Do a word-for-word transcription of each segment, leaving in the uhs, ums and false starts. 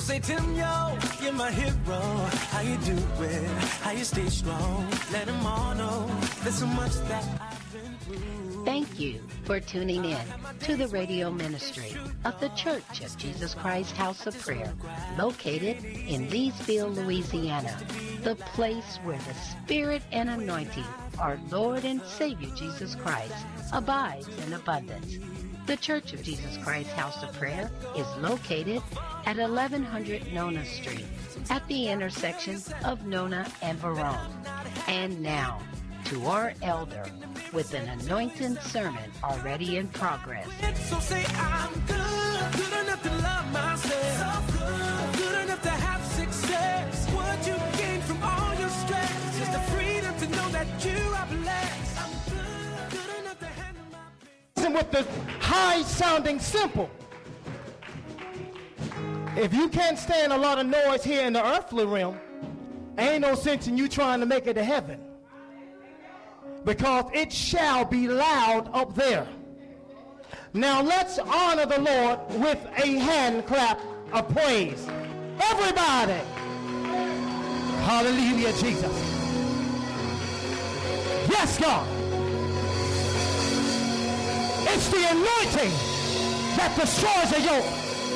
say, Tim, yo, you're my hero. How you do it? How you stay strong? Let them all know there's so much that I've been through. Thank you for tuning in to the radio ministry of the Church of Jesus Christ House of Prayer, located in Leesville, Louisiana, the place where the Spirit and anointing of our Lord and Savior Jesus Christ abides in abundance. The Church of Jesus Christ House of Prayer is located at eleven hundred Nona Street at the intersection of Nona and Verone. And now, to our elder with an anointed sermon already in progress. So say I'm good, good enough to love myself, so good, good enough to have success. What you gain from all your stress is the freedom to know that you are blessed. I'm good, good enough to handle my business. With the high sounding simple. If you can't stand a lot of noise here in the earthly realm, ain't no sense in you trying to make it to heaven. Because it shall be loud up there. Now let's honor the Lord with a hand clap of praise. Everybody. Hallelujah, Jesus. Yes, God. It's the anointing that destroys a yoke.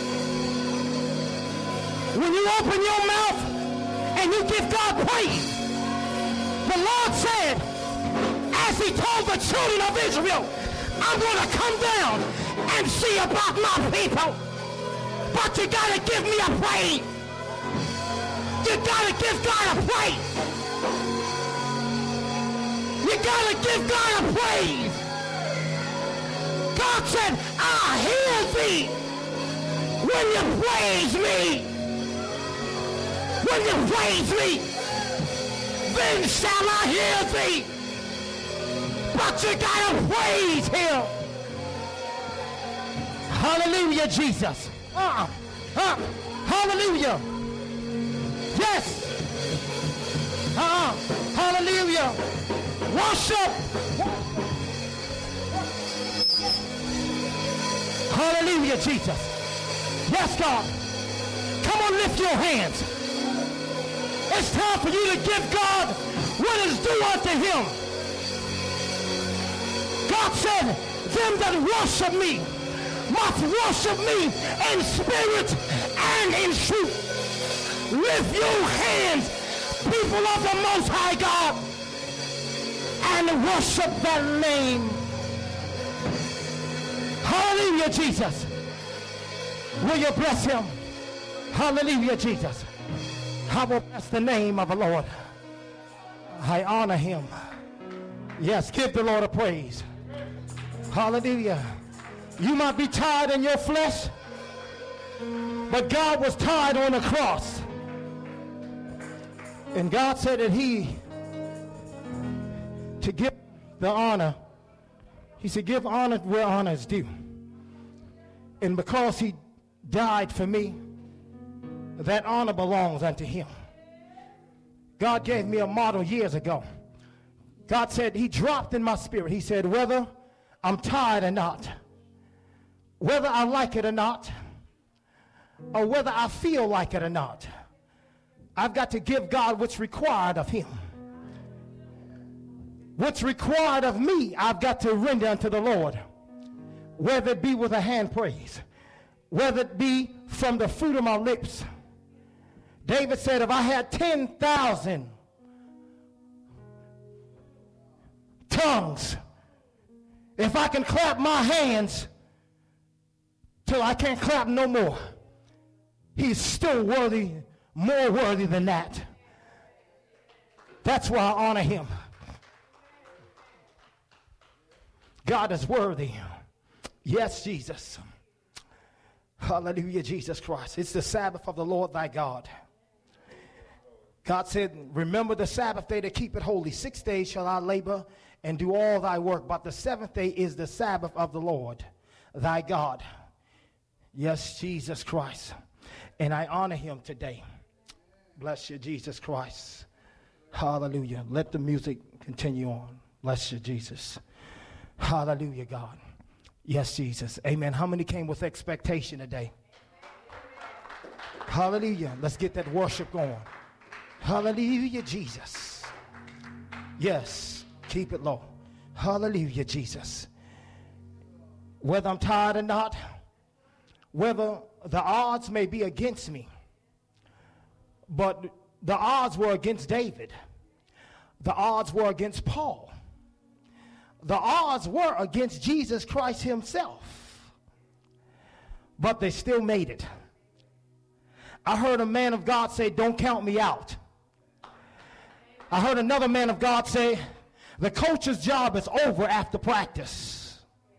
When you open your mouth and you give God praise, the Lord said, as he told the children of Israel, I'm going to come down and see about my people. But you got to give me a praise. You got to give God a praise. You got to give God a praise. God said, I'll hear thee when you praise me. When you praise me, then shall I hear thee. But you gotta praise him. Hallelujah, Jesus. Uh-uh. Uh, hallelujah. Yes. Uh-uh. Hallelujah. Worship. Hallelujah, Jesus. Yes, God. Come on, lift your hands. It's time for you to give God what is due unto him. God said, them that worship me must worship me in spirit and in truth. Lift your hands, people of the Most High God, and worship that name. Hallelujah, Jesus. Will you bless him? Hallelujah, Jesus. I will bless the name of the Lord. I honor him. Yes, give the Lord a praise. Hallelujah. You might be tired in your flesh, but God was tired on the cross. And God said that he, to give the honor, he said, give honor where honor is due. And because he died for me, that honor belongs unto him. God gave me a model years ago. God said, he dropped in my spirit. He said, whether I'm tired or not, whether I like it or not, or whether I feel like it or not, I've got to give God what's required of him. What's required of me, I've got to render unto the Lord, whether it be with a hand praise, whether it be from the fruit of my lips. David said, if I had ten thousand tongues, if I can clap my hands till I can't clap no more, he's still worthy, more worthy than that. That's why I honor him. God is worthy. Yes, Jesus. Hallelujah, Jesus Christ. It's the Sabbath of the Lord thy God. God said, remember the Sabbath day to keep it holy. Six days shall I labor and do all thy work, but the seventh day is the Sabbath of the Lord thy God. Yes, Jesus Christ. And I honor him today. Bless you, Jesus Christ. Hallelujah. Let the music continue on. Bless you, Jesus. Hallelujah, God. Yes, Jesus. Amen. How many came with expectation today? Hallelujah. Let's get that worship going. Hallelujah, Jesus. Yes, keep it low. Hallelujah, Jesus. Whether I'm tired or not, whether the odds may be against me, but the odds were against David. The odds were against Paul. The odds were against Jesus Christ himself. But they still made it. I heard a man of God say, don't count me out. I heard another man of God say, the coach's job is over after practice.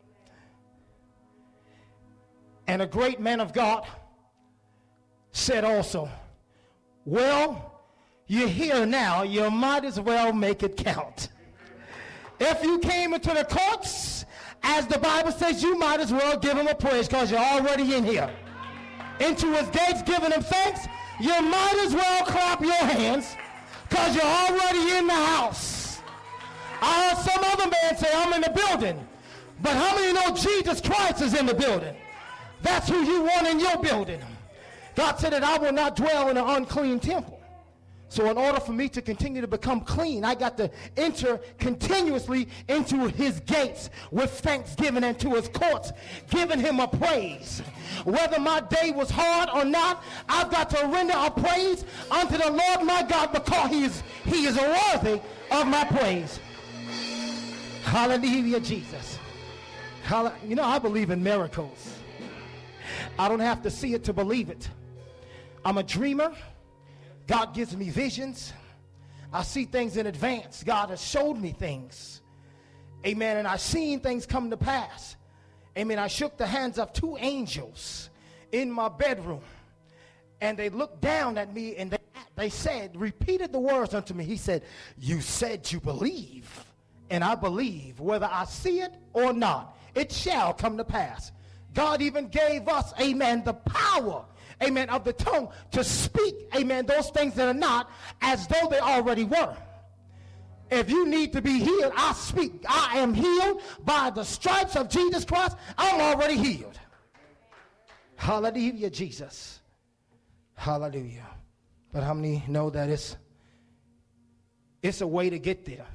And a great man of God said also, well, you're here now, you might as well make it count. If you came into the courts, as the Bible says, you might as well give him a praise because you're already in here. Into his gates giving him thanks, you might as well clap your hands because you're already in the house. I heard some other man say, I'm in the building. But how many know Jesus Christ is in the building? That's who you want in your building. God said that I will not dwell in an unclean temple. So in order for me to continue to become clean, I got to enter continuously into his gates with thanksgiving and to his courts, giving him a praise. Whether my day was hard or not, I've got to render a praise unto the Lord my God because he is, he is worthy of my praise. Hallelujah, Jesus. Hallelujah. You know, I believe in miracles. I don't have to see it to believe it. I'm a dreamer. God gives me visions. I see things in advance. God has showed me things. Amen. And I've seen things come to pass. Amen. I shook the hands of two angels in my bedroom. And they looked down at me and they, they said, repeated the words unto me. He said, you said you believe. And I believe whether I see it or not, it shall come to pass. God even gave us, amen, the power, amen, of the tongue to speak, amen, those things that are not as though they already were. If you need to be healed, I speak. I am healed by the stripes of Jesus Christ. I'm already healed. Hallelujah, Jesus. Hallelujah. But how many know that it's, it's a way to get there?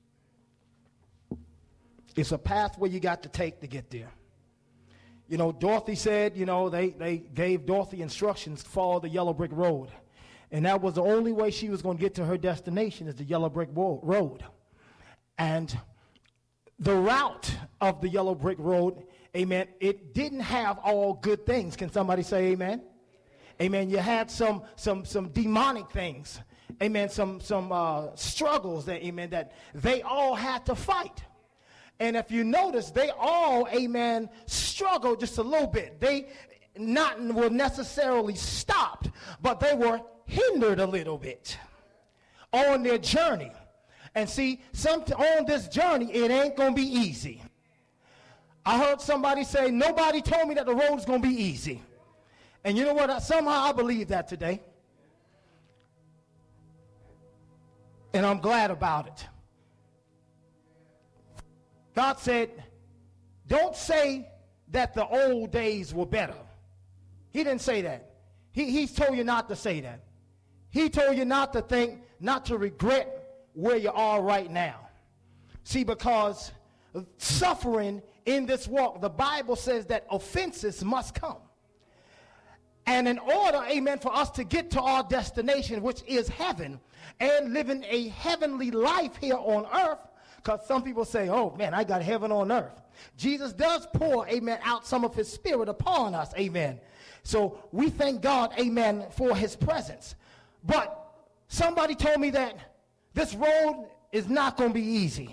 It's a pathway you got to take to get there. You know, Dorothy said, you know, they, they gave Dorothy instructions to follow the yellow brick road. And that was the only way she was going to get to her destination is the yellow brick road. And the route of the yellow brick road, amen, it didn't have all good things. Can somebody say amen? Amen. You had some some some demonic things. Amen. Some some uh, struggles that, amen, that they all had to fight. And if you notice, they all, amen, struggled just a little bit. They not were necessarily stopped, but they were hindered a little bit on their journey. And see, some, on this journey, it ain't going to be easy. I heard somebody say, nobody told me that the road is going to be easy. And you know what? I, somehow I believe that today. And I'm glad about it. God said, don't say that the old days were better. He didn't say that. He, he told you not to say that. He told you not to think, not to regret where you are right now. See, because suffering in this walk, the Bible says that offenses must come. And in order, amen, for us to get to our destination, which is heaven, and living a heavenly life here on earth, because some people say, oh, man, I got heaven on earth. Jesus does pour, amen, out some of his spirit upon us, amen. So we thank God, amen, for his presence. But somebody told me that this road is not going to be easy.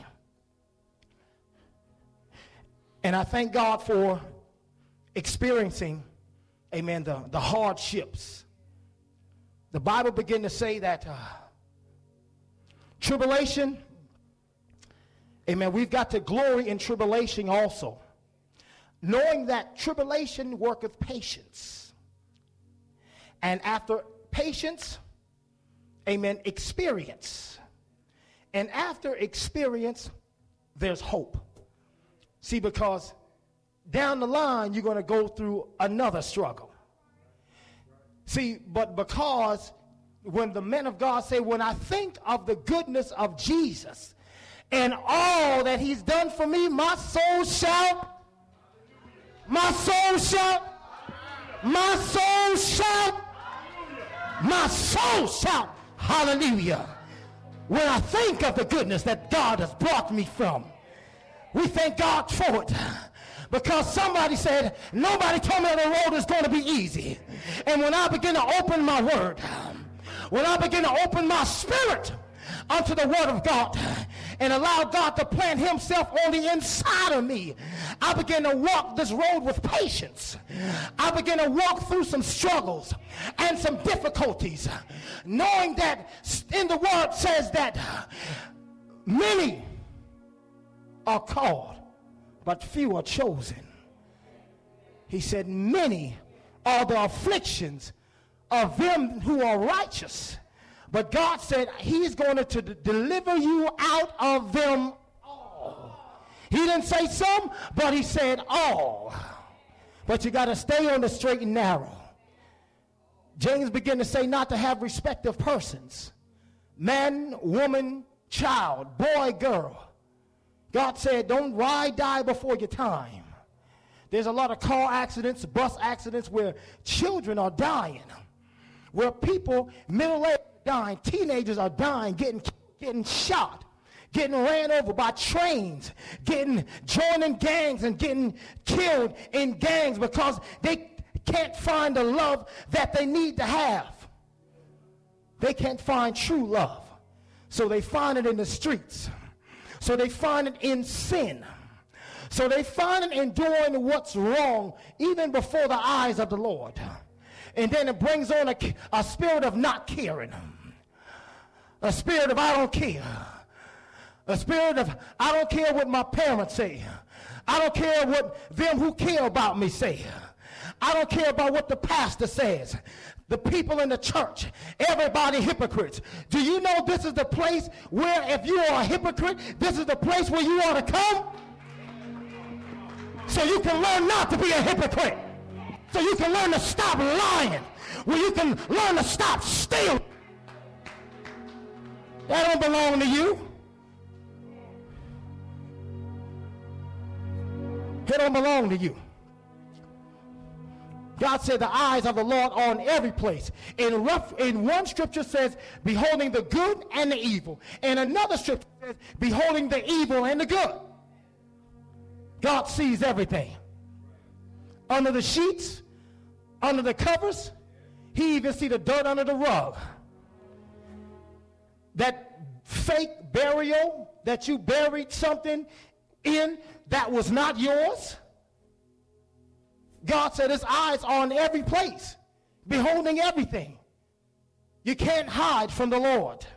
And I thank God for experiencing, amen, the, the hardships. The Bible begins to say that uh, tribulation, amen, we've got to glory in tribulation also, knowing that tribulation worketh patience. And after patience, amen, experience. And after experience, there's hope. See, because down the line, you're going to go through another struggle. See, but because when the men of God say, when I think of the goodness of Jesus and all that he's done for me, my soul shall, my soul shall, my soul shall, my soul shall, hallelujah. When I think of the goodness that God has brought me from, we thank God for it. Because somebody said, nobody told me the road is going to be easy. And when I begin to open my word, when I begin to open my spirit unto the word of God and allow God to plant himself on the inside of me, I begin to walk this road with patience. I begin to walk through some struggles and some difficulties, knowing that in the word says that many are called, but few are chosen. He said, many are the afflictions of them who are righteous. But God said he's going to, to deliver you out of them all. He didn't say some, but he said all. But you got to stay on the straight and narrow. James began to say not to have respect of persons. Man, woman, child, boy, girl. God said, don't ride, die before your time. There's a lot of car accidents, bus accidents where children are dying, where people, middle-aged, are dying, teenagers are dying, getting, getting shot, getting ran over by trains, getting joining gangs and getting killed in gangs because they can't find the love that they need to have. They can't find true love, so they find it in the streets. So they find it in sin. So they find it in doing what's wrong even before the eyes of the Lord. And then it brings on a, a spirit of not caring. A spirit of I don't care. A spirit of I don't care what my parents say. I don't care what them who care about me say. I don't care about what the pastor says. The people in the church, everybody hypocrites. Do you know this is the place where if you are a hypocrite, this is the place where you ought to come? So you can learn not to be a hypocrite. So you can learn to stop lying. Where you can learn to stop stealing. That don't belong to you. It don't belong to you. God said the eyes of the Lord are on every place. In, rough, in one scripture says, beholding the good and the evil. And another scripture says, beholding the evil and the good. God sees everything. Under the sheets, under the covers, he even see the dirt under the rug. That fake burial that you buried something in that was not yours. God said his eyes are on every place, beholding everything. You can't hide from the Lord.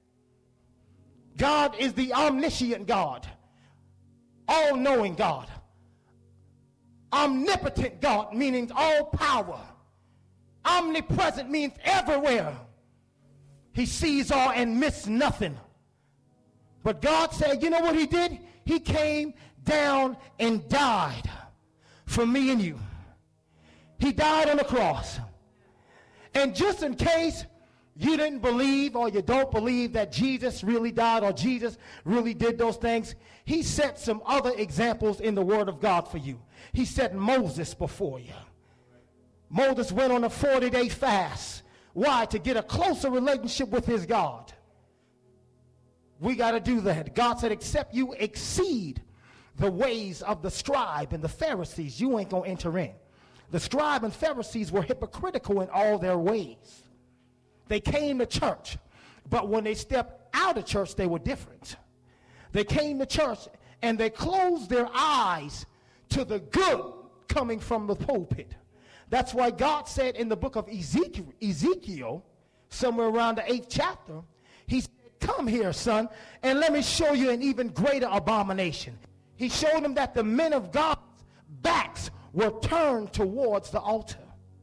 God is the omniscient God, all-knowing God, omnipotent God, meaning all power. Omnipresent means everywhere. He sees all and missed nothing. But God said, you know what he did? He came down and died for me and you. He died on the cross. And just in case you didn't believe or you don't believe that Jesus really died or Jesus really did those things, he set some other examples in the Word of God for you. He set Moses before you. Moses went on a forty-day fast. Why? To get a closer relationship with his God. We got to do that. God said, except you exceed the ways of the scribe and the Pharisees, you ain't going to enter in. The scribe and Pharisees were hypocritical in all their ways. They came to church, but when they stepped out of church, they were different. They came to church and they closed their eyes to the good coming from the pulpit. That's why God said in the book of Ezekiel, Ezekiel, somewhere around the eighth chapter, he said, come here, son, and let me show you an even greater abomination. He showed them that the men of God's backs were turned towards the altar.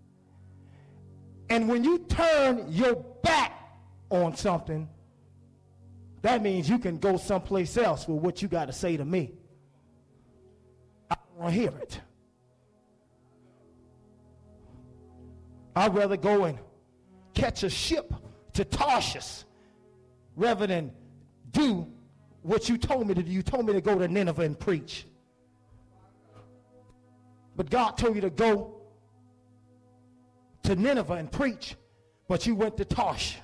And when you turn your back on something, that means you can go someplace else with what you got to say to me. I don't want to hear it. I'd rather go and catch a ship to Tarshish rather than do what you told me to do. You told me to go to Nineveh and preach. But God told you to go to Nineveh and preach, but you went to Tarshish.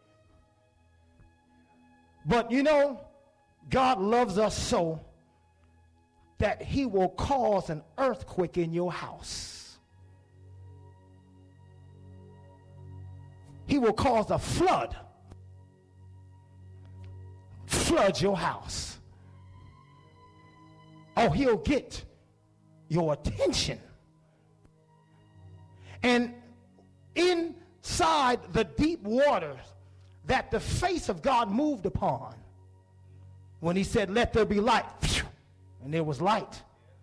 But you know, God loves us so that he will cause an earthquake in your house. He will cause a flood. Flood your house. Oh, he'll get your attention. And inside the deep waters that the face of God moved upon, when he said, let there be light, and there was light.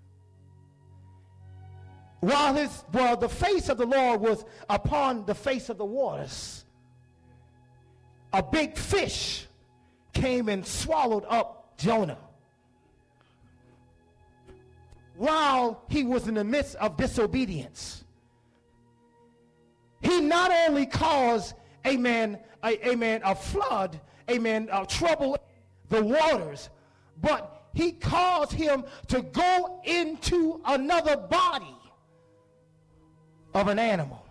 While his, well, the face of the Lord was upon the face of the waters, a big fish came and swallowed up Jonah. While he was in the midst of disobedience, he not only caused, amen, a, amen, a flood, amen, of trouble the waters, but he caused him to go into another body of an animal,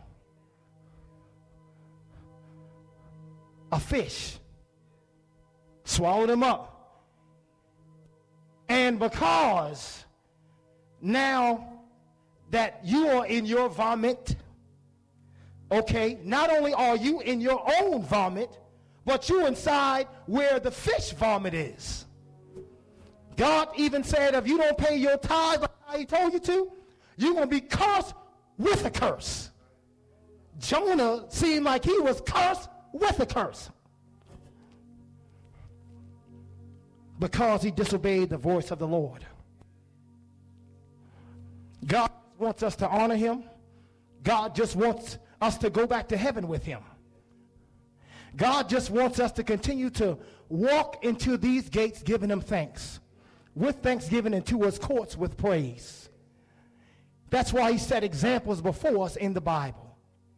a fish, swallowed him up. And because now that you are in your vomit, okay, not only are you in your own vomit, but you inside where the fish vomit is. God even said, if you don't pay your tithe like how he told you to, you're going to be cursed with a curse. Jonah seemed like he was cursed with a curse because he disobeyed the voice of the Lord. God wants us to honor him. God just wants us to go back to heaven with him. God just wants us to continue to walk into these gates giving him thanks, with thanksgiving, into his courts with praise. That's why he set examples before us in the Bible.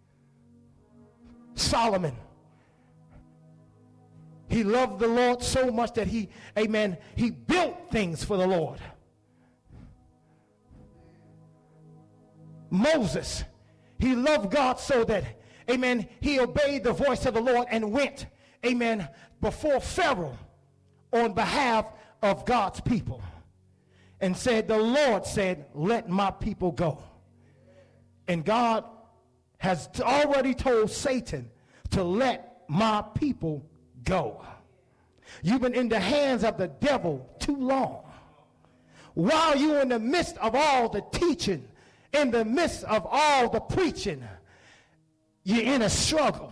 Solomon, he loved the Lord so much that he, amen, he built things for the Lord. Moses, he loved God so that, amen, he obeyed the voice of the Lord and went, amen, before Pharaoh on behalf of God's people and said, the Lord said, let my people go. And God has already told Satan to let my people go. You've been in the hands of the devil too long. While you're in the midst of all the teaching, in the midst of all the preaching, you're in a struggle.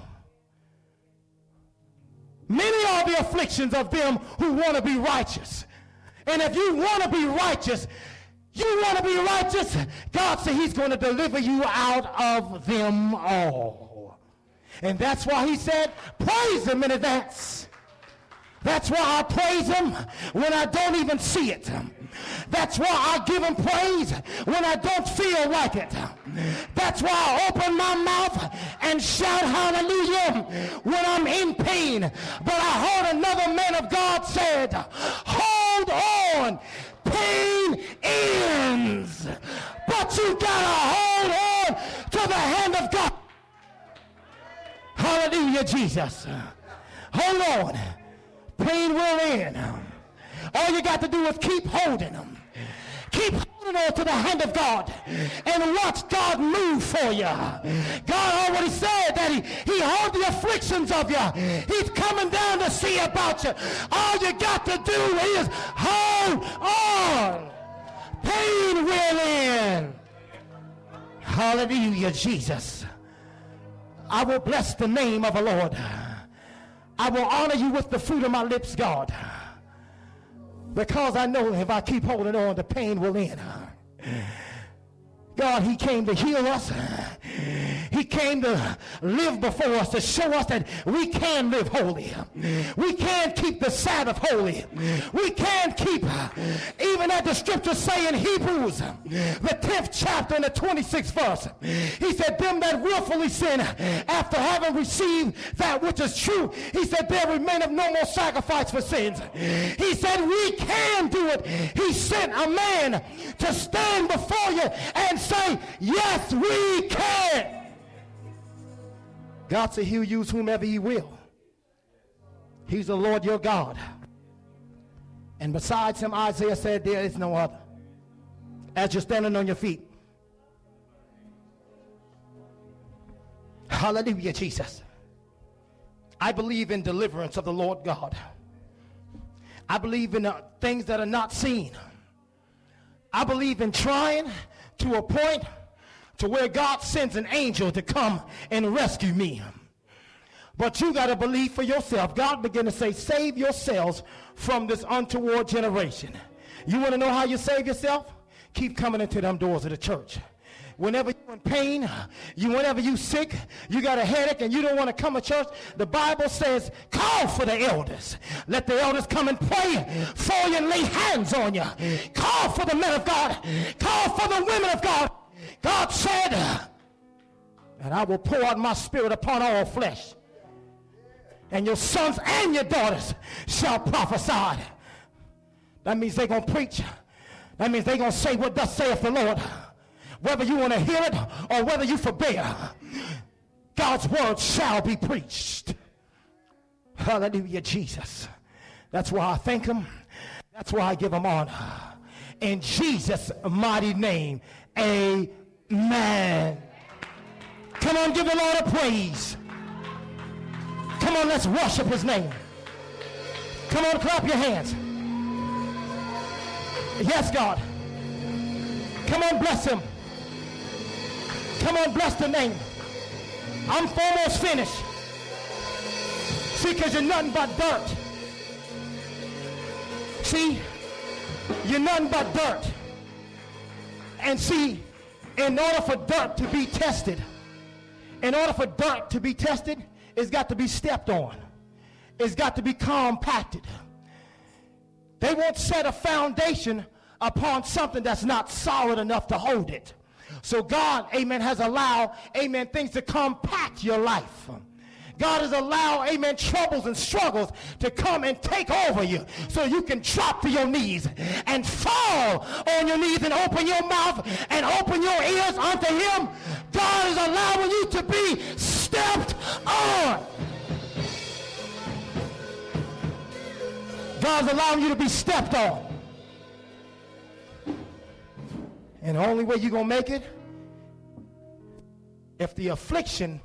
Many are the afflictions of them who want to be righteous. And if you want to be righteous, you want to be righteous, God said he's going to deliver you out of them all. And that's why he said, praise him in advance. That's why I praise him when I don't even see it. That's why I give him praise when I don't feel like it. That's why I open my mouth and shout hallelujah when I'm in pain. But I heard another man of God said, hold on, pain ends. But you gotta hold on to the hand of God. Hallelujah, Jesus. Hold on. Pain will end. All you got to do is keep holding them. Keep holding on to the hand of God and watch God move for you. God already said that he, he heard the afflictions of you. He's coming down to see about you. All you got to do is hold on. Pain will end. Hallelujah, Jesus. I will bless the name of the Lord. I will honor you with the fruit of my lips, God. Because I know if I keep holding on, the pain will end. God, he came to heal us. He He came to live before us to show us that we can live holy. We can keep the Sabbath holy. We can keep, even as the scriptures say in Hebrews, the tenth chapter and the twenty-sixth verse. He said, them that willfully sin after having received that which is true, he said, there remaineth no more sacrifice for sins. He said, we can do it. He sent a man to stand before you and say, yes, we can. God said he'll use whomever he will. He's the Lord your God. And besides him, Isaiah said, there is no other. As you're standing on your feet. Hallelujah, Jesus. I believe in deliverance of the Lord God. I believe in uh, things that are not seen. I believe in trying to a point to where God sends an angel to come and rescue me. But you got to believe for yourself. God began to say, save yourselves from this untoward generation. You want to know how you save yourself? Keep coming into them doors of the church. Whenever you're in pain, you whenever you're sick, you got a headache and you don't want to come to church, the Bible says, call for the elders. Let the elders come and pray for you and lay hands on you. Call for the men of God. Call for the women of God. God said, and I will pour out my spirit upon all flesh. And your sons and your daughters shall prophesy. That means they're going to preach. That means they're going to say what thus saith the Lord. Whether you want to hear it or whether you forbear, God's word shall be preached. Hallelujah, Jesus. That's why I thank him. That's why I him honor. In Jesus' mighty name, amen. Come on, give the Lord a praise. Come on, let's worship his name. Come on, clap your hands. Yes, God. Come on, bless him. Come on, bless the name. I'm almost finished. See, because you're nothing but dirt. See, you're nothing but dirt. And see, in order for dirt to be tested, in order for dirt to be tested, it's got to be stepped on. It's got to be compacted. They won't set a foundation upon something that's not solid enough to hold it. So God, amen, has allowed, amen, things to compact your life. God has allowed, amen, troubles and struggles to come and take over you so you can drop to your knees and fall on your knees and open your mouth and open your ears unto him. God is allowing you to be stepped on. God's allowing you to be stepped on. And the only way you're going to make it, if the affliction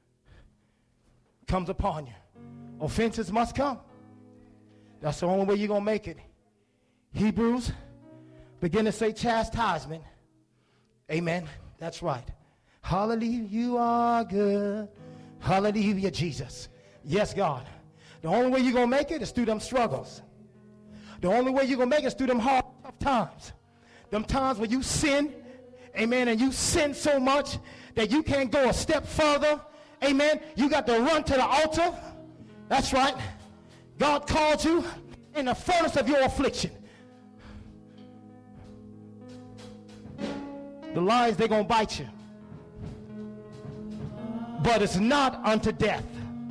comes upon you. Offenses must come. That's the only way you're going to make it. Hebrews begin to say chastisement. Amen. That's right. Hallelujah, you are good. Hallelujah, Jesus. Yes, God. The only way you're going to make it is through them struggles. The only way you're going to make it is through them hard, tough times. Them times when you sin, amen, and you sin so much that you can't go a step further. Amen. You got to run to the altar. That's right. God called you in the furnace of your affliction. The lions, they're going to bite you. But it's not unto death.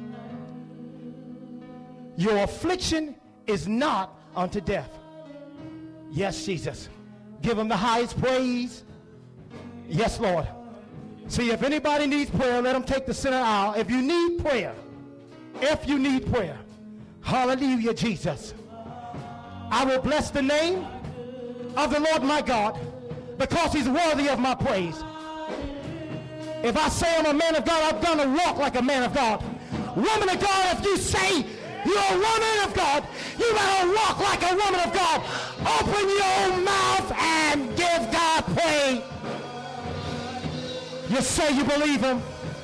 Your affliction is not unto death. Yes, Jesus. Give him the highest praise. Yes, Lord. See, if anybody needs prayer, let them take the center aisle. If you need prayer, if you need prayer, hallelujah, Jesus. I will bless the name of the Lord my God because he's worthy of my praise. If I say I'm a man of God, I'm going to walk like a man of God. Woman of God, if you say you're a woman of God, you better walk like a woman of God. Open your mouth and give God praise. You say you believe him.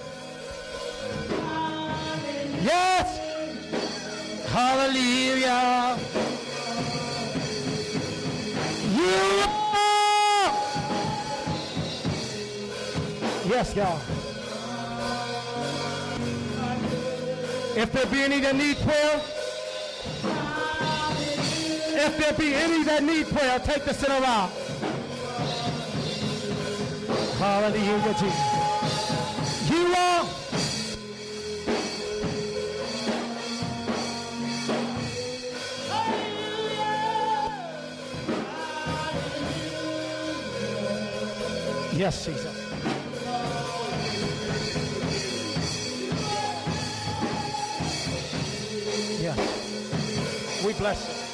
Yes. Hallelujah. You are. Yes, God. If there be any that need prayer, if there be any that need prayer, take the center around. Hallelujah, Jesus. You are. Yes, Jesus. Yes. We bless you.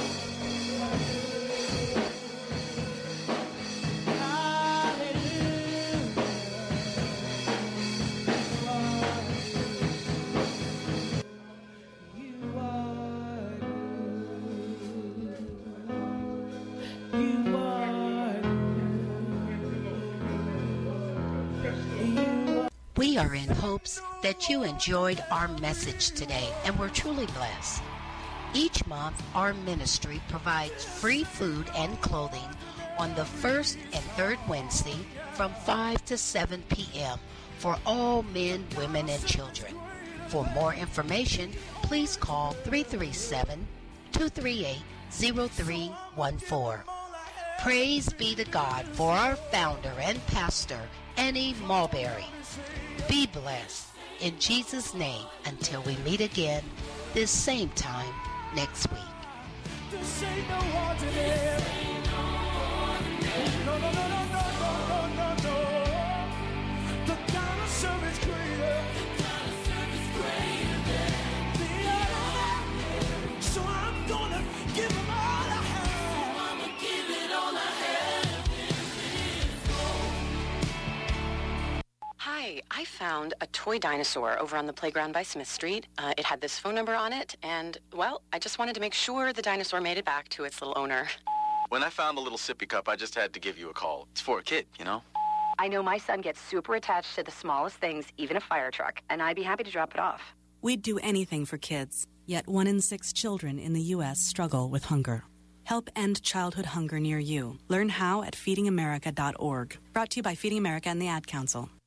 We are in hopes that you enjoyed our message today and were truly blessed. Each month, our ministry provides free food and clothing on the first and third Wednesday from five to seven p.m. for all men, women, and children. For more information, please call three three seven, two three eight, zero three one four. Praise be to God for our founder and pastor, Annie Mulberry. Be blessed in Jesus' name until we meet again this same time next week. This ain't no ordinary. No, no, no, no, no, no, no, no. The God I serve is greater. The God I serve is greater than the other. So I'm gonna give him all I have. So I'ma give it all I have. Hi, I found a toy dinosaur over on the playground by Smith Street. Uh, it had this phone number on it, and, well, I just wanted to make sure the dinosaur made it back to its little owner. When I found the little sippy cup, I just had to give you a call. It's for a kid, you know? I know my son gets super attached to the smallest things, even a fire truck, and I'd be happy to drop it off. We'd do anything for kids, yet one in six children in the U S struggle with hunger. Help end childhood hunger near you. Learn how at feeding america dot org. Brought to you by Feeding America and the Ad Council.